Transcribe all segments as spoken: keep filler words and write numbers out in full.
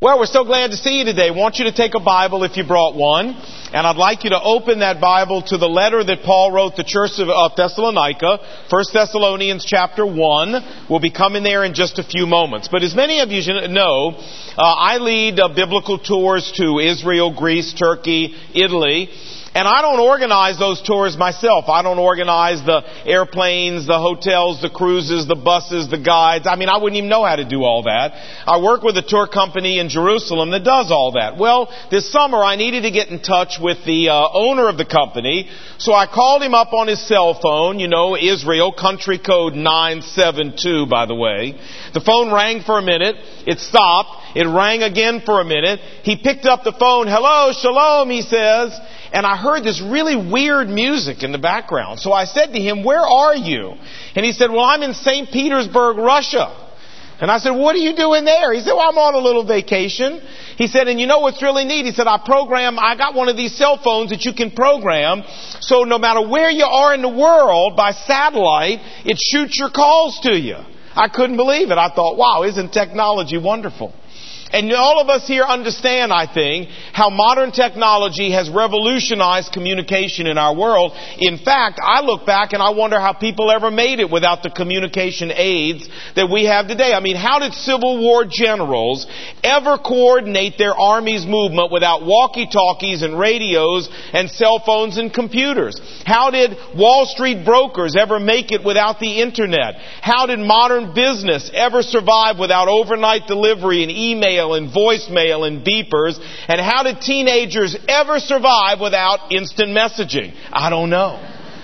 Well, we're so glad to see you today. I want you to take a Bible if you brought one. And I'd like you to open that Bible to the letter that Paul wrote the church of uh, Thessalonica. First Thessalonians chapter one. We'll be coming there in just a few moments. But as many of you know, uh, I lead uh, biblical tours to Israel, Greece, Turkey, Italy. And I don't organize those tours myself. I don't organize the airplanes, the hotels, the cruises, the buses, the guides. I mean, I wouldn't even know how to do all that. I work with a tour company in Jerusalem that does all that. Well, this summer I needed to get in touch with the uh, owner of the company. So I called him up on his cell phone, you know, Israel, country code nine seven two, by the way. The phone rang for a minute. It stopped. It rang again for a minute. He picked up the phone. Hello, shalom, he says. And I heard this really weird music in the background. So I said to him, where are you? And he said, well, I'm in Saint Petersburg, Russia. And I said, what are you doing there? He said, well, I'm on a little vacation. He said, and you know what's really neat? He said, I program, I got one of these cell phones that you can program. So no matter where you are in the world, by satellite, it shoots your calls to you. I couldn't believe it. I thought, wow, isn't technology wonderful? And all of us here understand, I think, how modern technology has revolutionized communication in our world. In fact, I look back and I wonder how people ever made it without the communication aids that we have today. I mean, how did Civil War generals ever coordinate their army's movement without walkie-talkies and radios and cell phones and computers? How did Wall Street brokers ever make it without the internet? How did modern business ever survive without overnight delivery and email and voicemail and beepers? And how did teenagers ever survive without instant messaging? I don't know.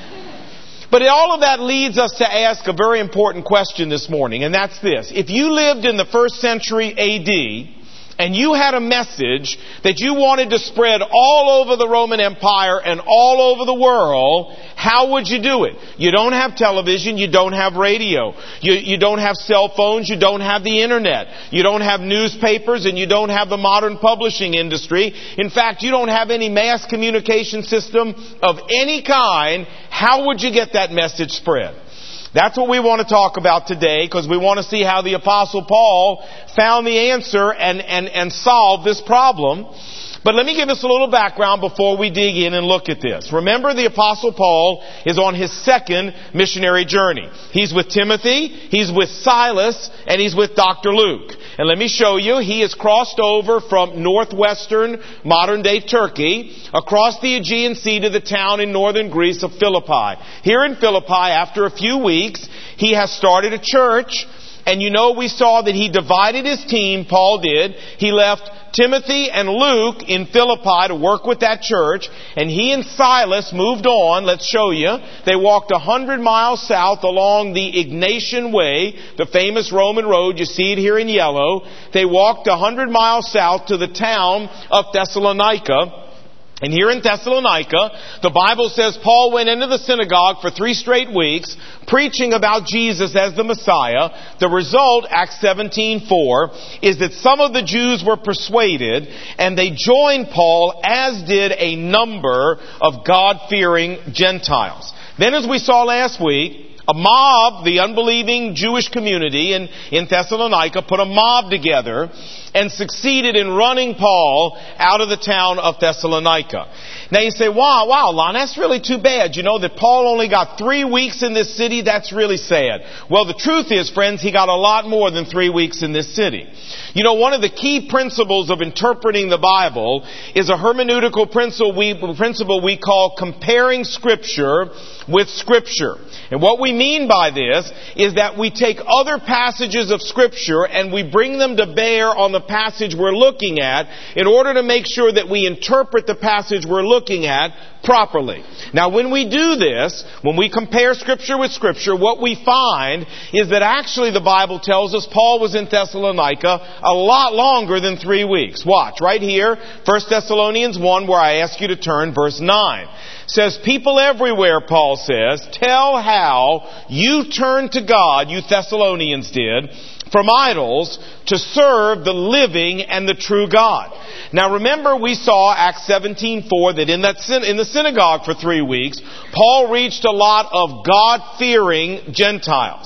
But all of that leads us to ask a very important question this morning, and that's this. If you lived in the first century A D, and you had a message that you wanted to spread all over the Roman Empire and all over the world, how would you do it? You don't have television, you don't have radio, you, you don't have cell phones, you don't have the internet, you don't have newspapers, and you don't have the modern publishing industry. In fact, you don't have any mass communication system of any kind. How would you get that message spread? That's what we want to talk about today, because we want to see how the Apostle Paul found the answer and, and, and solved this problem. But let me give us a little background before we dig in and look at this. Remember, the Apostle Paul is on his second missionary journey. He's with Timothy, he's with Silas, and he's with Doctor Luke. And let me show you, he has crossed over from northwestern modern-day Turkey across the Aegean Sea to the town in northern Greece of Philippi. Here in Philippi, after a few weeks, he has started a church. And you know, we saw that he divided his team, Paul did. He left Timothy and Luke in Philippi to work with that church, and he and Silas moved on. Let's show you. They walked a hundred miles south along the Egnatian Way, the famous Roman road. You see it here in yellow. They walked a hundred miles south to the town of Thessalonica. And here in Thessalonica, the Bible says Paul went into the synagogue for three straight weeks, preaching about Jesus as the Messiah. The result, Acts seventeen four, is that some of the Jews were persuaded, and they joined Paul, as did a number of God-fearing Gentiles. Then, as we saw last week, a mob, the unbelieving Jewish community in, in Thessalonica, put a mob together and succeeded in running Paul out of the town of Thessalonica. Now you say, wow, wow, Lon, that's really too bad. You know that Paul only got three weeks in this city? That's really sad. Well, the truth is, friends, he got a lot more than three weeks in this city. You know, one of the key principles of interpreting the Bible is a hermeneutical principle we, principle we call comparing Scripture with Scripture. And what we mean by this is that we take other passages of Scripture and we bring them to bear on the passage we're looking at in order to make sure that we interpret the passage we're looking at properly. Now, when we do this, when we compare Scripture with Scripture, what we find is that actually the Bible tells us Paul was in Thessalonica a lot longer than three weeks. Watch, right here, First Thessalonians one, where I ask you to turn, verse nine. Says, people everywhere, Paul says, tell how you turned to God, you Thessalonians did, from idols to serve the living and the true God. Now remember, we saw Acts seventeen four that in that in the synagogue for three weeks, Paul reached a lot of God-fearing Gentiles.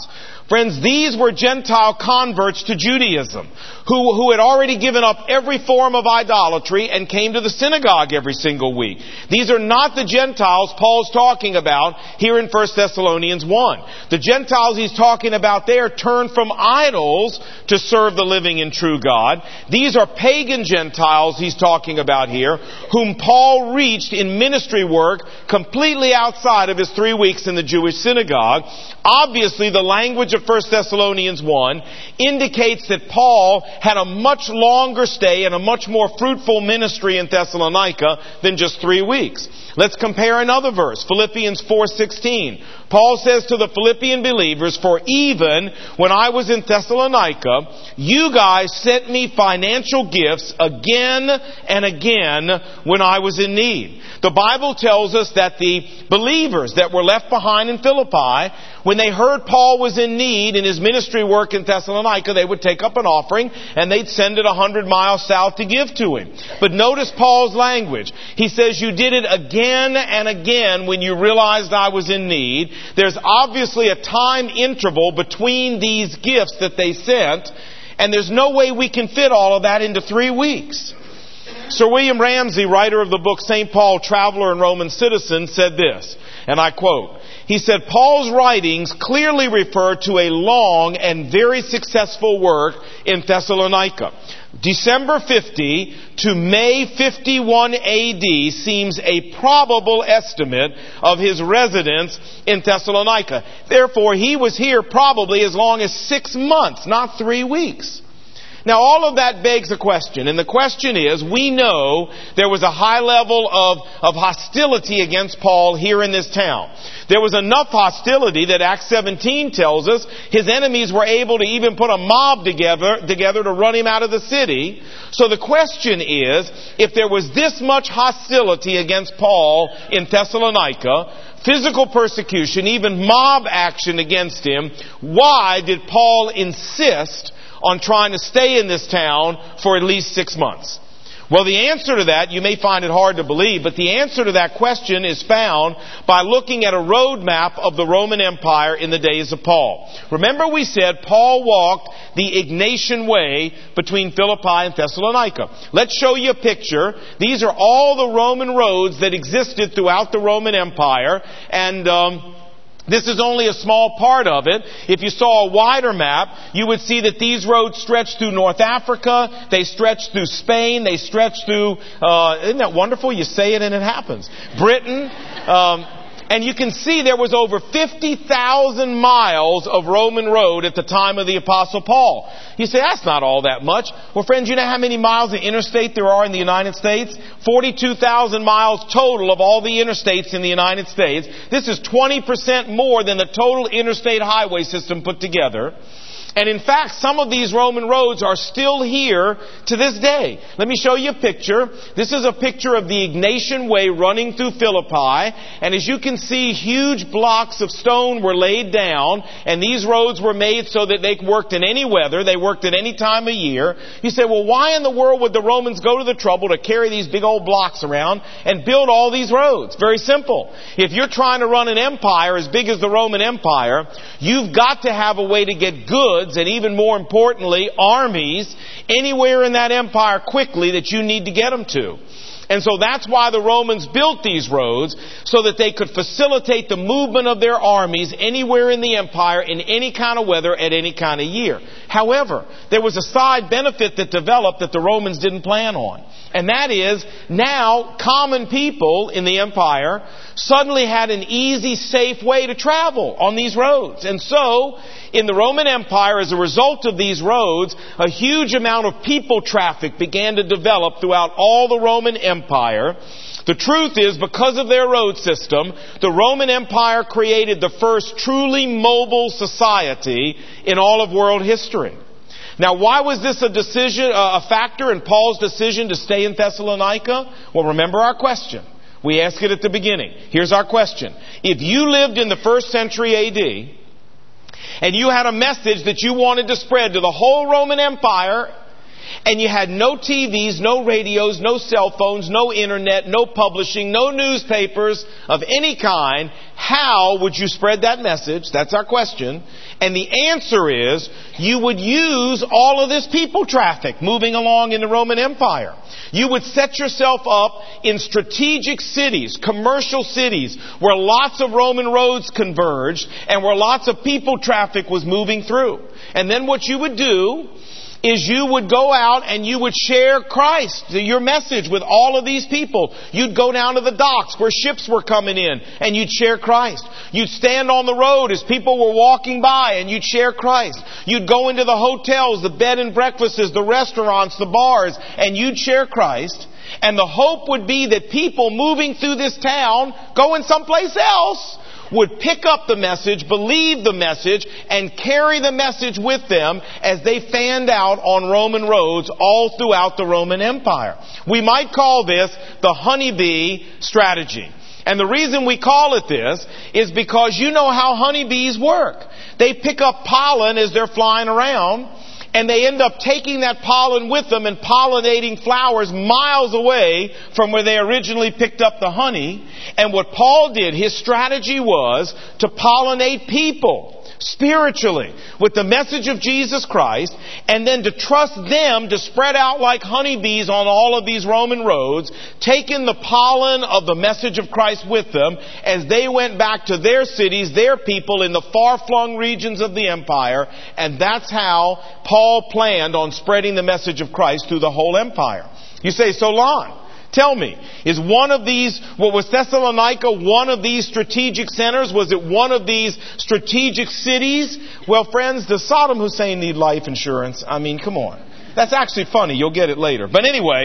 Friends, these were Gentile converts to Judaism who, who had already given up every form of idolatry and came to the synagogue every single week. These are not the Gentiles Paul's talking about here in First Thessalonians one. The Gentiles he's talking about there turned from idols to serve the living and true God. These are pagan Gentiles he's talking about here, whom Paul reached in ministry work completely outside of his three weeks in the Jewish synagogue. Obviously, the language of First Thessalonians one indicates that Paul had a much longer stay and a much more fruitful ministry in Thessalonica than just three weeks. Let's compare another verse, Philippians four sixteen. Paul says to the Philippian believers, "For even when I was in Thessalonica, you guys sent me financial gifts again and again when I was in need." The Bible tells us that the believers that were left behind in Philippi, when they heard Paul was in need in his ministry work in Thessalonica, they would take up an offering and they'd send it a hundred miles south to give to him. But notice Paul's language. He says, "You did it again and again when you realized I was in need." There's obviously a time interval between these gifts that they sent, and there's no way we can fit all of that into three weeks. Sir William Ramsay, writer of the book Saint Paul, Traveler and Roman Citizen, said this, and I quote, he said, "Paul's writings clearly refer to a long and very successful work in Thessalonica. December fifty to May fifty-one A D seems a probable estimate of his residence in Thessalonica. Therefore, he was here probably as long as six months, not three weeks." Now, all of that begs a question, and the question is, we know there was a high level of, of hostility against Paul here in this town. There was enough hostility that Acts seventeen tells us his enemies were able to even put a mob together, together to run him out of the city. So the question is, if there was this much hostility against Paul in Thessalonica, physical persecution, even mob action against him, why did Paul insist on trying to stay in this town for at least six months? Well, the answer to that, you may find it hard to believe, but the answer to that question is found by looking at a road map of the Roman Empire in the days of Paul. Remember we said Paul walked the Ignatian Way between Philippi and Thessalonica. Let's show you a picture. These are all the Roman roads that existed throughout the Roman Empire, and um this is only a small part of it. If you saw a wider map, you would see that these roads stretch through North Africa, they stretch through Spain, they stretch through, uh, isn't that wonderful? You say it and it happens. Britain, um, and you can see there was over fifty thousand miles of Roman road at the time of the Apostle Paul. You say, that's not all that much. Well, friends, you know how many miles of interstate there are in the United States? forty-two thousand miles total of all the interstates in the United States. This is twenty percent more than the total interstate highway system put together. And in fact, some of these Roman roads are still here to this day. Let me show you a picture. This is a picture of the Ignatian Way running through Philippi. And as you can see, huge blocks of stone were laid down. And these roads were made so that they worked in any weather. They worked at any time of year. You say, well, why in the world would the Romans go to the trouble to carry these big old blocks around and build all these roads? Very simple. If you're trying to run an empire as big as the Roman Empire, you've got to have a way to get goods, and even more importantly, armies, anywhere in that empire quickly that you need to get them to. And so that's why the Romans built these roads, so that they could facilitate the movement of their armies anywhere in the empire, in any kind of weather, at any kind of year. However, there was a side benefit that developed that the Romans didn't plan on. And that is, now common people in the empire suddenly had an easy, safe way to travel on these roads. And so, in the Roman Empire, as a result of these roads, a huge amount of people traffic began to develop throughout all the Roman Empire. The truth is, because of their road system, the Roman Empire created the first truly mobile society in all of world history. Now, why was this a decision, a factor in Paul's decision to stay in Thessalonica? Well, remember our question. We asked it at the beginning. Here's our question. If you lived in the first century A D, and you had a message that you wanted to spread to the whole Roman Empire, and you had no T Vs, no radios, no cell phones, no internet, no publishing, no newspapers of any kind, how would you spread that message? That's our question. And the answer is, you would use all of this people traffic moving along in the Roman Empire. You would set yourself up in strategic cities, commercial cities, where lots of Roman roads converged and where lots of people traffic was moving through. And then what you would do is you would go out and you would share Christ, your message, with all of these people. You'd go down to the docks where ships were coming in and you'd share Christ. You'd stand on the road as people were walking by and you'd share Christ. You'd go into the hotels, the bed and breakfasts, the restaurants, the bars, and you'd share Christ. And the hope would be that people moving through this town, going someplace else, would pick up the message, believe the message, and carry the message with them as they fanned out on Roman roads all throughout the Roman Empire. We might call this the honeybee strategy. And the reason we call it this is because you know how honeybees work. They pick up pollen as they're flying around, and they end up taking that pollen with them and pollinating flowers miles away from where they originally picked up the honey. And what Paul did, his strategy was to pollinate people spiritually with the message of Jesus Christ, and then to trust them to spread out like honeybees on all of these Roman roads, taking the pollen of the message of Christ with them as they went back to their cities, their people in the far-flung regions of the empire. And that's how Paul planned on spreading the message of Christ through the whole empire. You say, so Lon, tell me, is one of these, what was Thessalonica, one of these strategic centers? Was it one of these strategic cities? Well, friends, does Saddam Hussein need life insurance? I mean, come on. That's actually funny. You'll get it later. But anyway,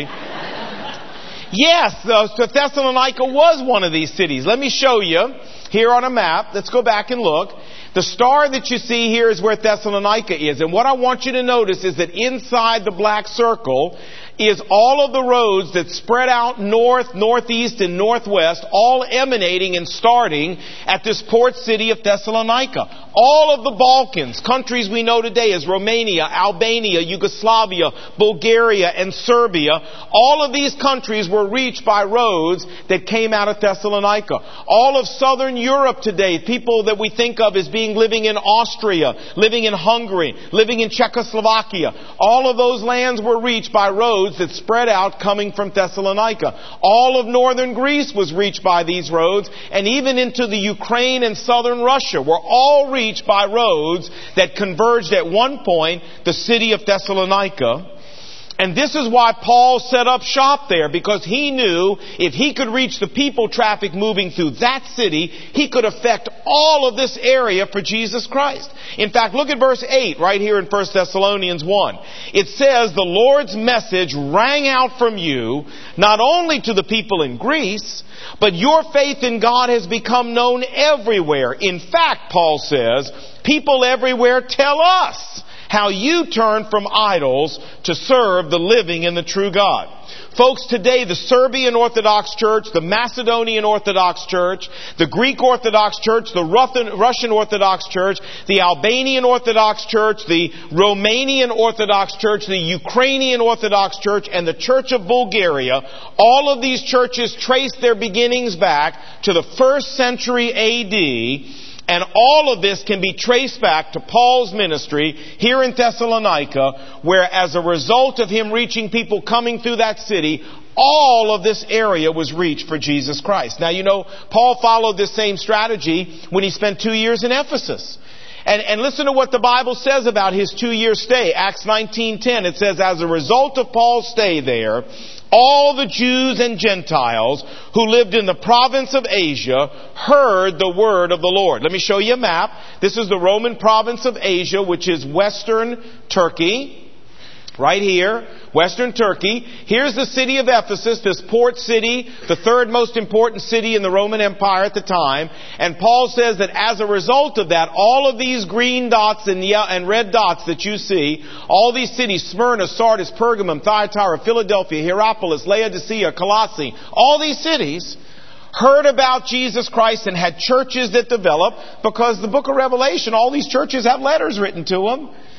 yes, uh, Thessalonica was one of these cities. Let me show you here on a map. Let's go back and look. The star that you see here is where Thessalonica is. And what I want you to notice is that inside the black circle is all of the roads that spread out north, northeast, and northwest, all emanating and starting at this port city of Thessalonica. All of the Balkans, countries we know today as Romania, Albania, Yugoslavia, Bulgaria, and Serbia, all of these countries were reached by roads that came out of Thessalonica. All of southern Europe today, people that we think of as being living in Austria, living in Hungary, living in Czechoslovakia, all of those lands were reached by roads that spread out coming from Thessalonica. All of northern Greece was reached by these roads, and even into the Ukraine and southern Russia were all reached by roads that converged at one point the city of Thessalonica. And this is why Paul set up shop there, because he knew if he could reach the people traffic moving through that city, he could affect all of this area for Jesus Christ. In fact, look at verse eight right here in First Thessalonians one. It says, the Lord's message rang out from you, not only to the people in Greece, but your faith in God has become known everywhere. In fact, Paul says, people everywhere tell us how you turn from idols to serve the living and the true God. Folks, today the Serbian Orthodox Church, the Macedonian Orthodox Church, the Greek Orthodox Church, the Russian Orthodox Church, the Albanian Orthodox Church, the Romanian Orthodox Church, the Ukrainian Orthodox Church, and the Church of Bulgaria, all of these churches trace their beginnings back to the first century A D, and all of this can be traced back to Paul's ministry here in Thessalonica, where as a result of him reaching people coming through that city, all of this area was reached for Jesus Christ. Now, you know, Paul followed this same strategy when he spent two years in Ephesus. And, and listen to what the Bible says about his two-year stay. Acts nineteen ten, it says, as a result of Paul's stay there, all the Jews and Gentiles who lived in the province of Asia heard the word of the Lord. Let me show you a map. This is the Roman province of Asia, which is western Turkey. Right here, western Turkey. Here's the city of Ephesus, this port city, the third most important city in the Roman Empire at the time. And Paul says that as a result of that, all of these green dots and, yellow, and red dots that you see, all these cities, Smyrna, Sardis, Pergamum, Thyatira, Philadelphia, Hierapolis, Laodicea, Colossae, all these cities heard about Jesus Christ and had churches that developed, because the book of Revelation, all these churches have letters written to them.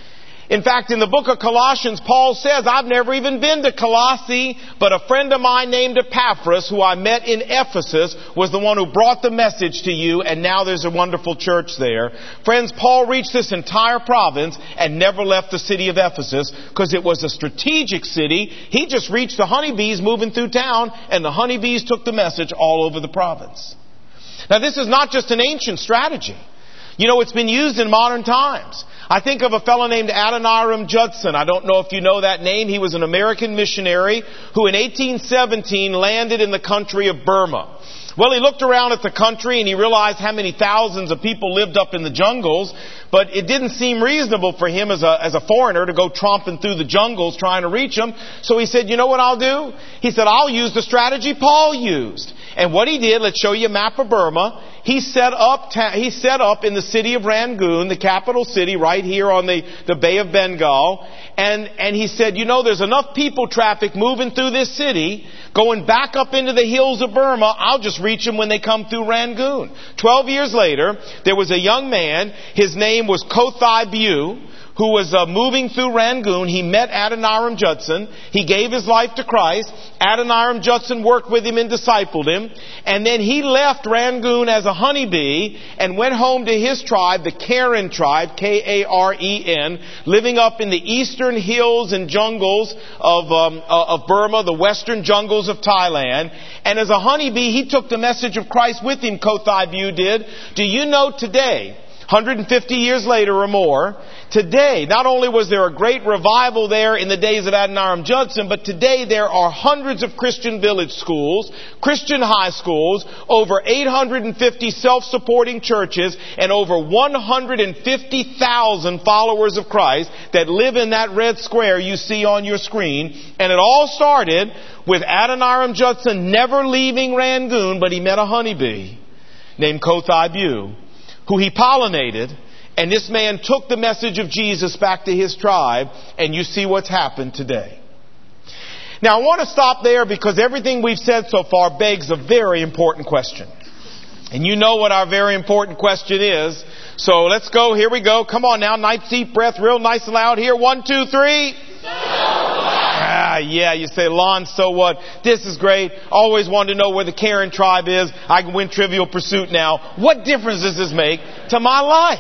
In fact, in the book of Colossians, Paul says, I've never even been to Colossae, but a friend of mine named Epaphras, who I met in Ephesus, was the one who brought the message to you, and now there's a wonderful church there. Friends, Paul reached this entire province and never left the city of Ephesus because it was a strategic city. He just reached the honeybees moving through town, and the honeybees took the message all over the province. Now, this is not just an ancient strategy. You know, it's been used in modern times. I think of a fellow named Adoniram Judson. I don't know if you know that name. He was an American missionary who in eighteen seventeen landed in the country of Burma. Well, he looked around at the country and he realized how many thousands of people lived up in the jungles, but it didn't seem reasonable for him as a, as a foreigner to go tromping through the jungles trying to reach them. So he said, you know what I'll do? He said, I'll use the strategy Paul used. And what he did, let's show you a map of Burma. He set up, ta- he set up in the city of Rangoon, the capital city right here on the, the Bay of Bengal. And, and he said, you know, there's enough people traffic moving through this city, going back up into the hills of Burma. I'll just reach them when they come through Rangoon. Twelve years later, there was a young man. His name was Kothai Bu, who was uh, moving through Rangoon. He met Adoniram Judson. He gave his life to Christ. Adoniram Judson worked with him and discipled him. And then he left Rangoon as a honeybee and went home to his tribe, the Karen tribe, K A R E N, living up in the eastern hills and jungles of, um, uh, of Burma, the western jungles of Thailand. And as a honeybee, he took the message of Christ with him, Kothai Bu did. Do you know today, one hundred fifty years later or more, today, not only was there a great revival there in the days of Adoniram Judson, but today there are hundreds of Christian village schools, Christian high schools, over eight hundred fifty self-supporting churches, and over one hundred fifty thousand followers of Christ that live in that red square you see on your screen. And it all started with Adoniram Judson never leaving Rangoon, but he met a honeybee named Kothai Bu, who he pollinated, and this man took the message of Jesus back to his tribe, and you see what's happened today. Now, I want to stop there because everything we've said so far begs a very important question. And you know what our very important question is. So let's go. Here we go. Come on now. Nice deep breath, real nice and loud here. One, two, three. Ah, yeah, you say, Lon, so what? This is great. Always wanted to know where the Karen tribe is. I can win Trivial Pursuit now. What difference does this make to my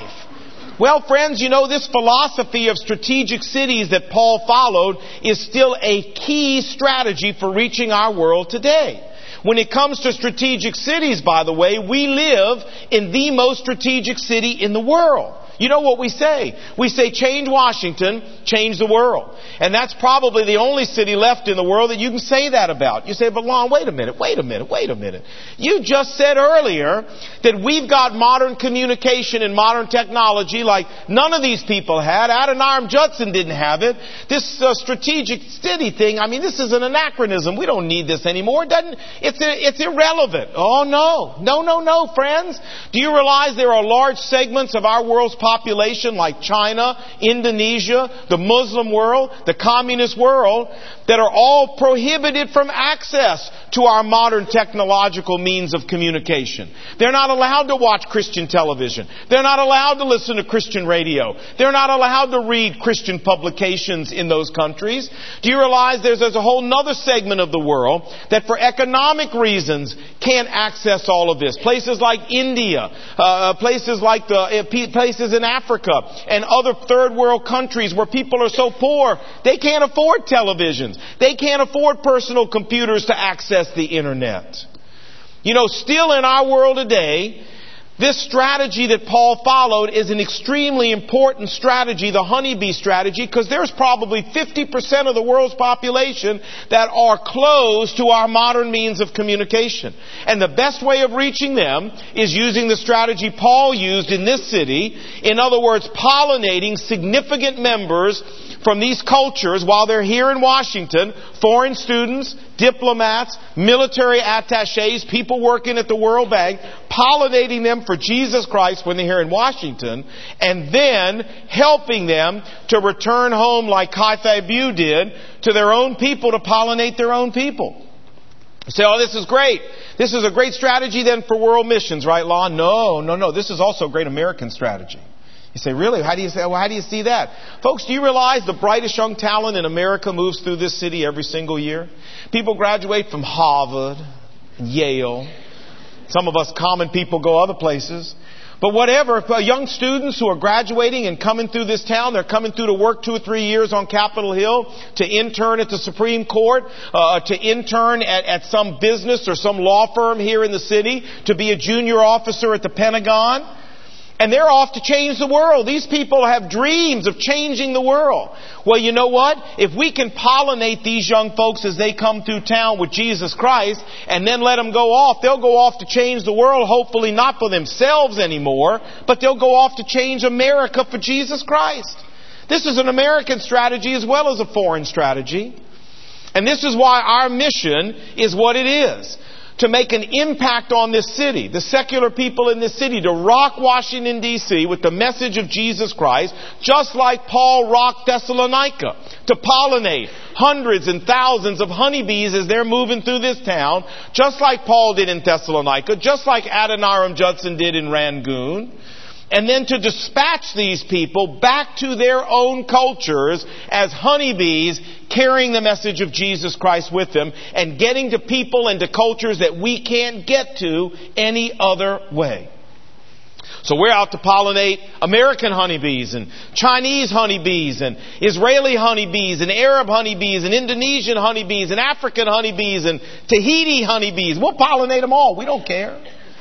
life? Well, friends, you know, this philosophy of strategic cities that Paul followed is still a key strategy for reaching our world today. When it comes to strategic cities, by the way, we live in the most strategic city in the world. You know what we say? We say, change Washington, change the world. And that's probably the only city left in the world that you can say that about. You say, but Lon, wait a minute, wait a minute, wait a minute. You just said earlier that we've got modern communication and modern technology like none of these people had. Adoniram Judson didn't have it. This uh, strategic city thing, I mean, this is an anachronism. We don't need this anymore. It doesn't, it's, it's irrelevant. Oh, no. No, no, no, friends. Do you realize there are large segments of our world's population like China, Indonesia, the Muslim world, the communist world, that are all prohibited from access to our modern technological means of communication. They're not allowed to watch Christian television. They're not allowed to listen to Christian radio. They're not allowed to read Christian publications in those countries. Do you realize there's, there's a whole nother segment of the world that for economic reasons can't access all of this? Places like India, uh, places like the uh, places in Africa and other third world countries where people are so poor they can't afford televisions. They can't afford personal computers to access the internet. You know, still in our world today, this strategy that Paul followed is an extremely important strategy, the honeybee strategy, because there's probably fifty percent of the world's population that are closed to our modern means of communication. And the best way of reaching them is using the strategy Paul used in this city. In other words, pollinating significant members from these cultures while they're here in Washington, foreign students, diplomats, military attachés, people working at the World Bank, pollinating them for Jesus Christ when they're here in Washington, and then helping them to return home like Kothai Bu did to their own people to pollinate their own people. You say, oh, this is great. This is a great strategy then for world missions, right, Lon? No, no, no. This is also a great American strategy. You say, really? How do you say, well, how do you see that? Folks, do you realize the brightest young talent in America moves through this city every single year? People graduate from Harvard, Yale. Some of us common people go other places. But whatever, if, uh, young students who are graduating and coming through this town, they're coming through to work two or three years on Capitol Hill, to intern at the Supreme Court, uh, to intern at, at some business or some law firm here in the city, to be a junior officer at the Pentagon. And they're off to change the world. These people have dreams of changing the world. Well, you know what? If we can pollinate these young folks as they come through town with Jesus Christ and then let them go off, they'll go off to change the world, hopefully not for themselves anymore, but they'll go off to change America for Jesus Christ. This is an American strategy as well as a foreign strategy. And this is why our mission is what it is. To make an impact on this city, the secular people in this city, to rock Washington, D C with the message of Jesus Christ, just like Paul rocked Thessalonica, to pollinate hundreds and thousands of honeybees as they're moving through this town, just like Paul did in Thessalonica, just like Adoniram Judson did in Rangoon. And then to dispatch these people back to their own cultures as honeybees, carrying the message of Jesus Christ with them and getting to people and to cultures that we can't get to any other way. So we're out to pollinate American honeybees and Chinese honeybees and Israeli honeybees and Arab honeybees and Indonesian honeybees and African honeybees and Tahiti honeybees. We'll pollinate them all. We don't care.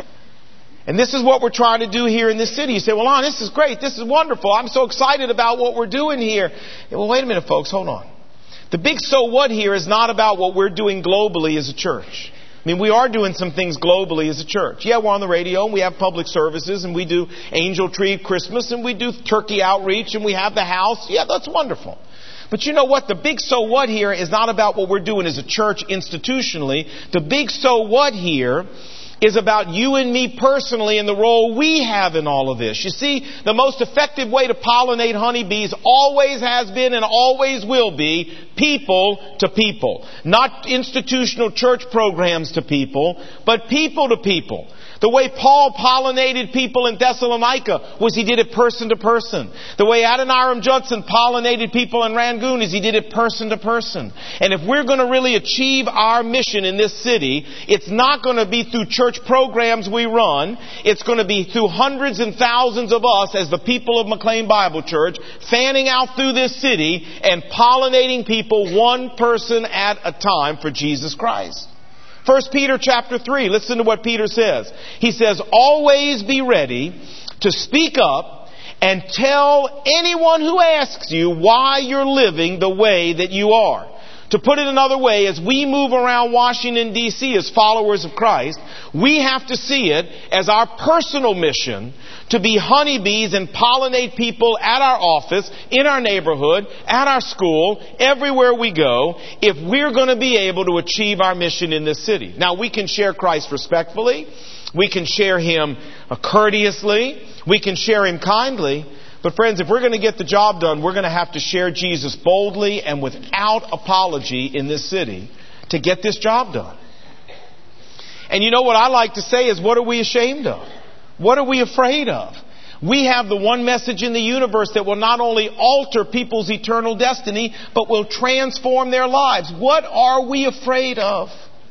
And this is what we're trying to do here in this city. You say, well, Lon, this is great. This is wonderful. I'm so excited about what we're doing here. Well, wait a minute, folks. Hold on. The big so what here is not about what we're doing globally as a church. I mean, we are doing some things globally as a church. Yeah, we're on the radio and we have public services and we do Angel Tree Christmas and we do turkey outreach and we have the house. Yeah, that's wonderful. But you know what? The big so what here is not about what we're doing as a church institutionally. The big so what here is about you and me personally and the role we have in all of this. You see, the most effective way to pollinate honeybees always has been and always will be people to people. Not institutional church programs to people, but people to people. The way Paul pollinated people in Thessalonica was he did it person to person. The way Adoniram Judson pollinated people in Rangoon is he did it person to person. And if we're going to really achieve our mission in this city, it's not going to be through church programs we run. It's going to be through hundreds and thousands of us as the people of McLean Bible Church fanning out through this city and pollinating people one person at a time for Jesus Christ. First Peter chapter three, listen to what Peter says. He says, always be ready to speak up and tell anyone who asks you why you're living the way that you are. To put it another way, as we move around Washington, D C as followers of Christ, we have to see it as our personal mission to be honeybees and pollinate people at our office, in our neighborhood, at our school, everywhere we go, if we're going to be able to achieve our mission in this city. Now, we can share Christ respectfully. We can share Him courteously. We can share Him kindly. But friends, if we're going to get the job done, we're going to have to share Jesus boldly and without apology in this city to get this job done. And you know what I like to say is, what are we ashamed of? What are we afraid of? We have the one message in the universe that will not only alter people's eternal destiny, but will transform their lives. What are we afraid of?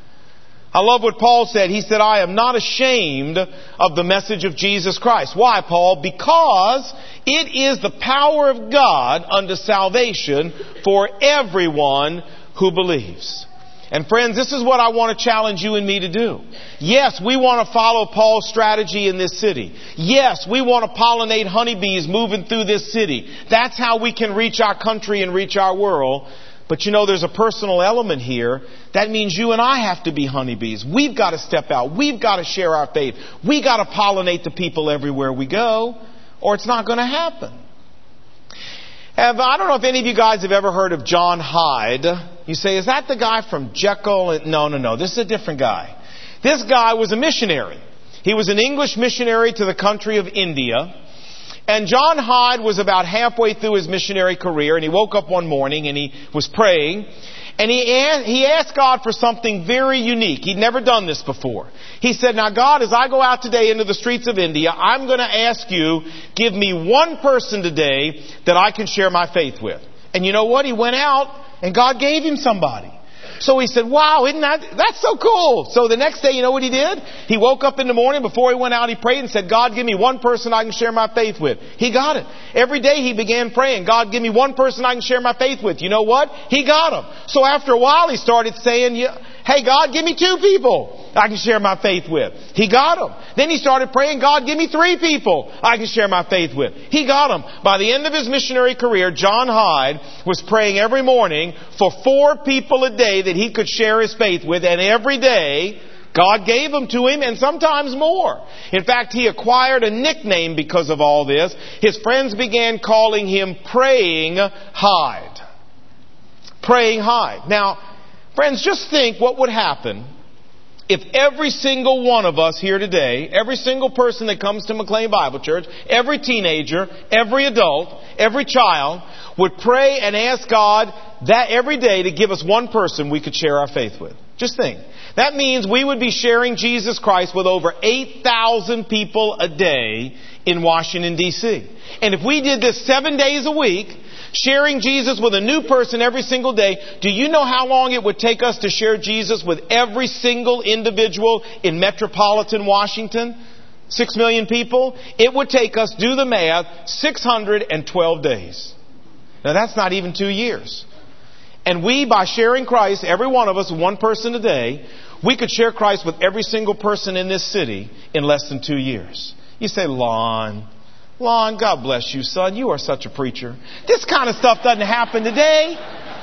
I love what Paul said. He said, I am not ashamed of the message of Jesus Christ. Why, Paul? Because it is the power of God unto salvation for everyone who believes. And friends, this is what I want to challenge you and me to do. Yes, we want to follow Paul's strategy in this city. Yes, we want to pollinate honeybees moving through this city. That's how we can reach our country and reach our world. But you know, there's a personal element here. That means you and I have to be honeybees. We've got to step out. We've got to share our faith. We've got to pollinate the people everywhere we go, or it's not going to happen. Have, I don't know if any of you guys have ever heard of John Hyde. You say, is that the guy from Jekyll? No, no, no. This is a different guy. This guy was a missionary. He was an English missionary to the country of India. And John Hyde was about halfway through his missionary career, and he woke up one morning and he was praying. And he asked, he asked God for something very unique. He'd never done this before. He said, now God, as I go out today into the streets of India, I'm going to ask you, give me one person today that I can share my faith with. And you know what? He went out and God gave him somebody. So he said, wow, isn't that, that's so cool. So the next day, you know what he did? He woke up in the morning, before he went out, he prayed and said, God, give me one person I can share my faith with. He got it. Every day he began praying, God, give me one person I can share my faith with. You know what? He got him. So after a while, he started saying, hey, God, give me two people I can share my faith with. He got them. Then he started praying, God, give me three people I can share my faith with. He got them. By the end of his missionary career, John Hyde was praying every morning for four people a day that he could share his faith with, and every day God gave them to him, and sometimes more. In fact, he acquired a nickname because of all this. His friends began calling him Praying Hyde. Praying Hyde. Now, friends, just think what would happen if every single one of us here today, every single person that comes to McLean Bible Church, every teenager, every adult, every child, would pray and ask God that every day to give us one person we could share our faith with. Just think. That means we would be sharing Jesus Christ with over eight thousand people a day in Washington, D C And if we did this seven days a week, sharing Jesus with a new person every single day, do you know how long it would take us to share Jesus with every single individual in metropolitan Washington? Six million people? It would take us, do the math, six hundred twelve days. Now that's not even two years. And we, by sharing Christ, every one of us, one person a day, we could share Christ with every single person in this city in less than two years. You say, Lon, Lon, God bless you, son. You are such a preacher. This kind of stuff doesn't happen today.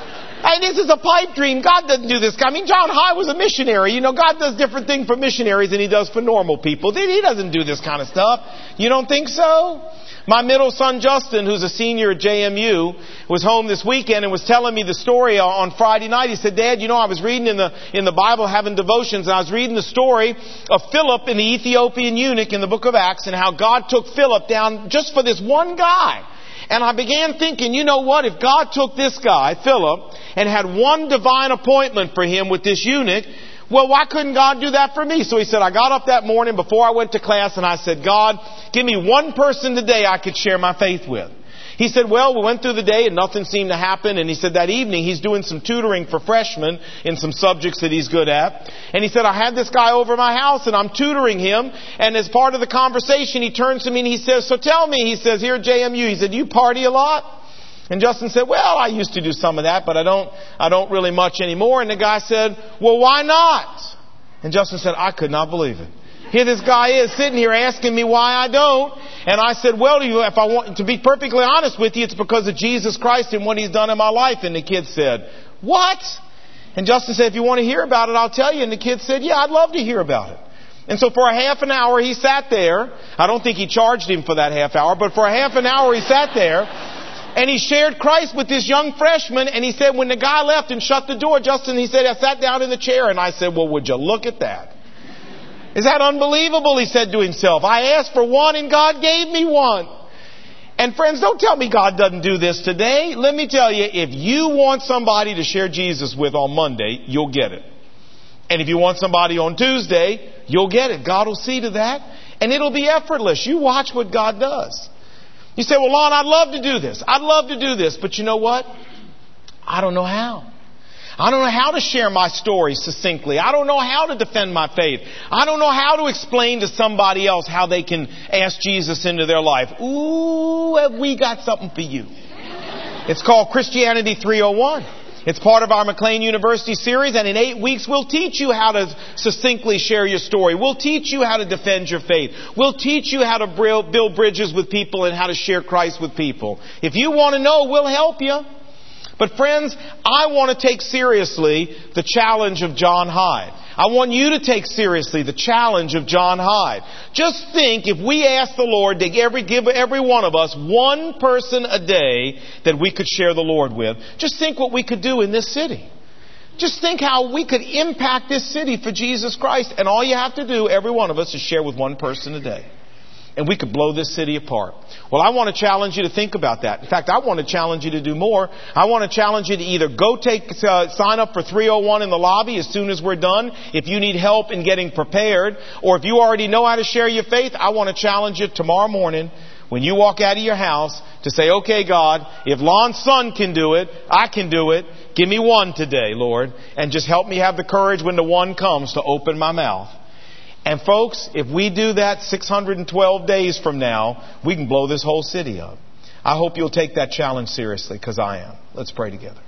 I mean, this is a pipe dream. God doesn't do this. I mean, John Hyde was a missionary. You know, God does different things for missionaries than He does for normal people. He doesn't do this kind of stuff. You don't think so? My middle son, Justin, who's a senior at J M U, was home this weekend and was telling me the story on Friday night. He said, Dad, you know, I was reading in the in the Bible, having devotions, and I was reading the story of Philip and the Ethiopian eunuch in the book of Acts, and how God took Philip down just for this one guy. And I began thinking, you know what, if God took this guy, Philip, and had one divine appointment for him with this eunuch, well, why couldn't God do that for me? So he said, I got up that morning before I went to class and I said, God, give me one person today I could share my faith with. He said, well, we went through the day and nothing seemed to happen. And he said that evening he's doing some tutoring for freshmen in some subjects that he's good at. And he said, I had this guy over my house and I'm tutoring him. And as part of the conversation, he turns to me and he says, so tell me, he says, here at J M U, he said, do you party a lot? And Justin said, well, I used to do some of that, but I don't, I don't really much anymore. And the guy said, well, why not? And Justin said, I could not believe it. Here this guy is sitting here asking me why I don't. And I said, well, if I want to be perfectly honest with you, it's because of Jesus Christ and what He's done in my life. And the kid said, what? And Justin said, if you want to hear about it, I'll tell you. And the kid said, yeah, I'd love to hear about it. And so for a half an hour, he sat there. I don't think he charged him for that half hour, but for a half an hour, he sat there. And he shared Christ with this young freshman. And he said, when the guy left and shut the door, Justin, he said, I sat down in the chair. And I said, well, would you look at that? Is that unbelievable? He said to himself. I asked for one and God gave me one. And friends, don't tell me God doesn't do this today. Let me tell you, if you want somebody to share Jesus with on Monday, you'll get it. And if you want somebody on Tuesday, you'll get it. God will see to that. And it'll be effortless. You watch what God does. You say, well, Lon, I'd love to do this. I'd love to do this. But you know what? I don't know how. I don't know how to share my story succinctly. I don't know how to defend my faith. I don't know how to explain to somebody else how they can ask Jesus into their life. Ooh, have we got something for you? It's called Christianity three oh one. It's part of our McLean University series, and in eight weeks we'll teach you how to succinctly share your story. We'll teach you how to defend your faith. We'll teach you how to build bridges with people and how to share Christ with people. If you want to know, we'll help you. But friends, I want to take seriously the challenge of John Hyde. I want you to take seriously the challenge of John Hyde. Just think, if we ask the Lord to every, give every one of us one person a day that we could share the Lord with, just think what we could do in this city. Just think how we could impact this city for Jesus Christ. And all you have to do, every one of us, is share with one person a day. and we could blow this city apart. Well, I want to challenge you to think about that. In fact, I want to challenge you to do more. I want to challenge you to either go take, uh, sign up for three oh one in the lobby as soon as we're done, if you need help in getting prepared, or if you already know how to share your faith, I want to challenge you tomorrow morning when you walk out of your house to say, okay, God, if Lon's son can do it, I can do it. Give me one today, Lord, and just help me have the courage when the one comes to open my mouth. And folks, if we do that six hundred twelve days from now, we can blow this whole city up. I hope you'll take that challenge seriously, because I am. Let's pray together.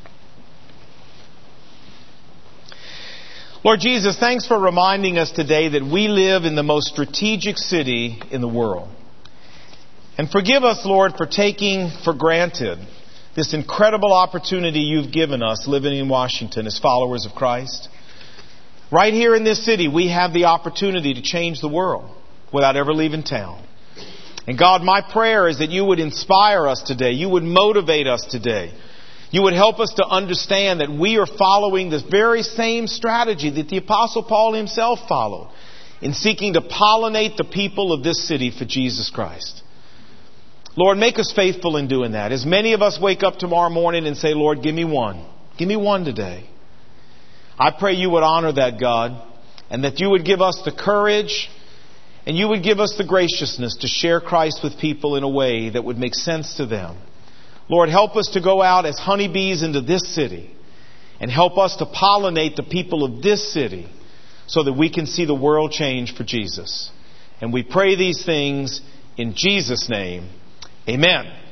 Lord Jesus, thanks for reminding us today that we live in the most strategic city in the world. And forgive us, Lord, for taking for granted this incredible opportunity you've given us living in Washington as followers of Christ. Right here in this city, we have the opportunity to change the world without ever leaving town. And God, my prayer is that you would inspire us today. You would motivate us today. You would help us to understand that we are following this very same strategy that the Apostle Paul himself followed in seeking to pollinate the people of this city for Jesus Christ. Lord, make us faithful in doing that. As many of us wake up tomorrow morning and say, Lord, give me one. Give me one today. I pray you would honor that, God, and that you would give us the courage and you would give us the graciousness to share Christ with people in a way that would make sense to them. Lord, help us to go out as honeybees into this city and help us to pollinate the people of this city so that we can see the world change for Jesus. And we pray these things in Jesus' name. Amen.